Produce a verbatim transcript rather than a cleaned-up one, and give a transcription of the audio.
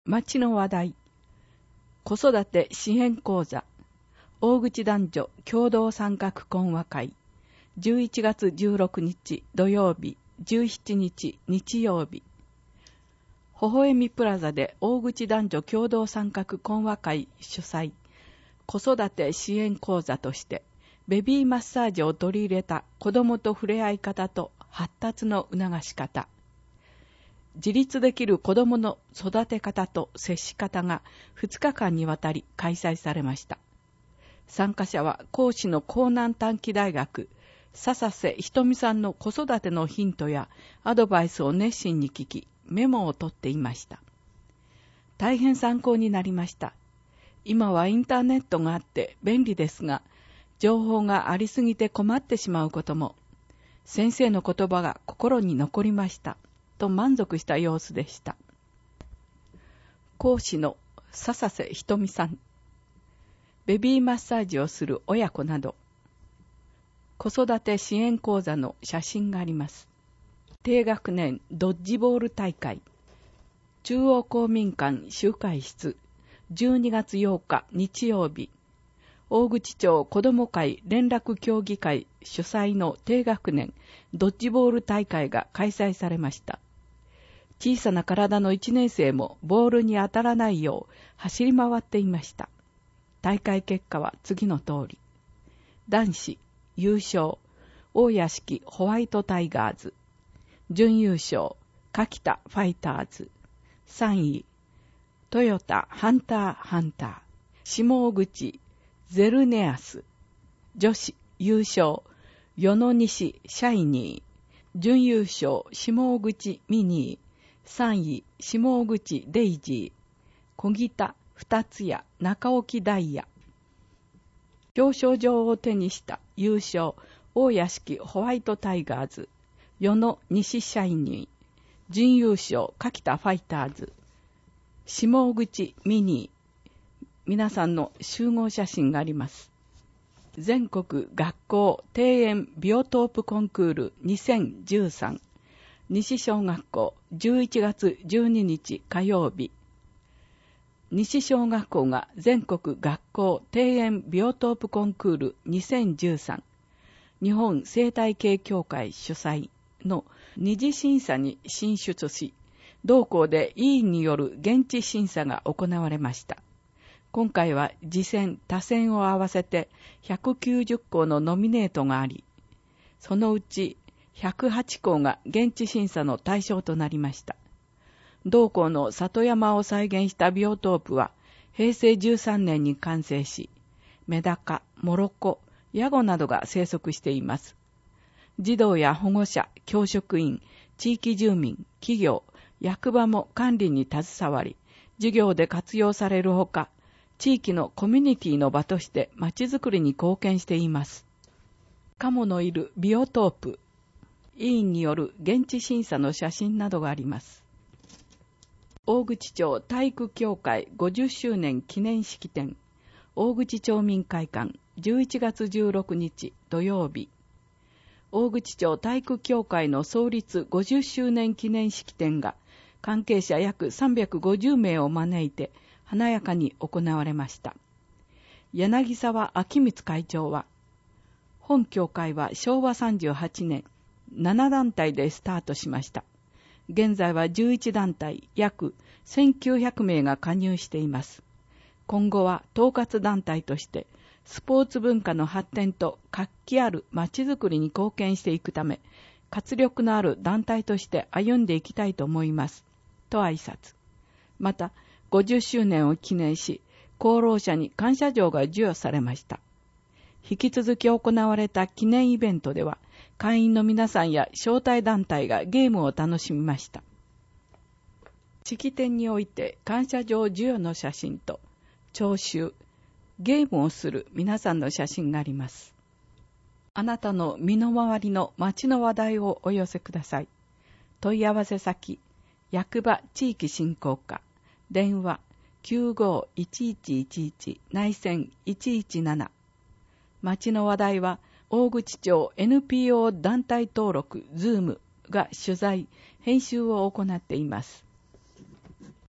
町の話題。子育て支援講座。大口男女共同参画講話会。じゅういちがつじゅうろくにち土曜日、じゅうしちにち日曜日。微笑みプラザで大口男女共同参画講話会主催。子育て支援講座として、ベビーマッサージを取り入れた子供と触れ合い方と発達の促し方。自立できる子供の育て方と接し方がふつかかんにわたり開催されました。参加者は講師の江南短期大学、笹瀬ひとみさんの子育てのヒントやアドバイスを熱心に聞き、メモを取っていました。大変参考になりました。今はインターネットがあって便利ですが、情報がありすぎて困ってしまうことも、先生の言葉が心に残りました。と満足した様子でした。講師の笹瀬ひとみさん、ベビーマッサージをする親子など、子育て支援講座の写真があります。低学年ドッジボール大会、中央公民館集会室、じゅうにがつようか日曜日、大口町子ども会連絡協議会主催の低学年ドッジボール大会が開催されました。小さな体のいちねんせいもボールに当たらないよう走り回っていました。大会結果は次の通り。男子優勝、大屋敷ホワイトタイガーズ。準優勝、柿田ファイターズ。さんい、トヨタハンターハンター。下口ゼルネアス。女子優勝、与野西シャイニー。準優勝、下口ミニー。さんい、下口デイジー。小北二つや中沖ダイヤ。表彰状を手にした優勝、大屋敷ホワイトタイガーズ。与野西シャイニー。準優勝、柿田ファイターズ。下口ミニー。皆さんの集合写真があります。全国学校庭園ビオトープコンクールにせんじゅうさん。西小学校じゅういちがつじゅうににち火曜日。西小学校が全国学校庭園ビオトープコンクールにせんじゅうさん。日本生態系協会主催の二次審査に進出し、同校で委員による現地審査が行われました。今回は次選、他選を合わせてひゃくきゅうじゅっこうのノミネートがあり、そのうちひゃくはちこうが現地審査の対象となりました。同校の里山を再現したビオトープはへいせいじゅうさんねんに完成し、メダカ、モロコ、ヤゴなどが生息しています。児童や保護者、教職員、地域住民、企業、役場も管理に携わり、授業で活用されるほか、地域のコミュニティの場としてまちづくりに貢献しています。カモのいるビオトープ、委員による現地審査の写真などがあります。大口町体育協会ごじゅっしゅうねん記念式典、大口町民会館じゅういちがつじゅうろくにち土曜日。大口町体育協会の創立ごじゅっしゅうねん記念式典が関係者約さんびゃくごじゅうめいを招いて華やかに行われました。柳沢明光会長は、本協会はしょうわさんじゅうはちねん、ななだんたいでスタートしました。現在はじゅういちだんたい、約せんきゅうひゃくめいが加入しています。今後は統括団体として、スポーツ文化の発展と活気あるまちづくりに貢献していくため、活力のある団体として歩んでいきたいと思います。と挨拶。また、ごじゅっしゅうねんを記念し、功労者に感謝状が授与されました。引き続き行われた記念イベントでは、会員の皆さんや招待団体がゲームを楽しみました。式典において感謝状授与の写真と、聴衆、ゲームをする皆さんの写真があります。あなたの身の回りの街の話題をお寄せください。問い合わせ先、役場地域振興課、電話 きゅうご いちいちいちいち 内線いちいちなな。町の話題は大口町 エヌピーオー 団体登録ズームが取材、編集を行っています。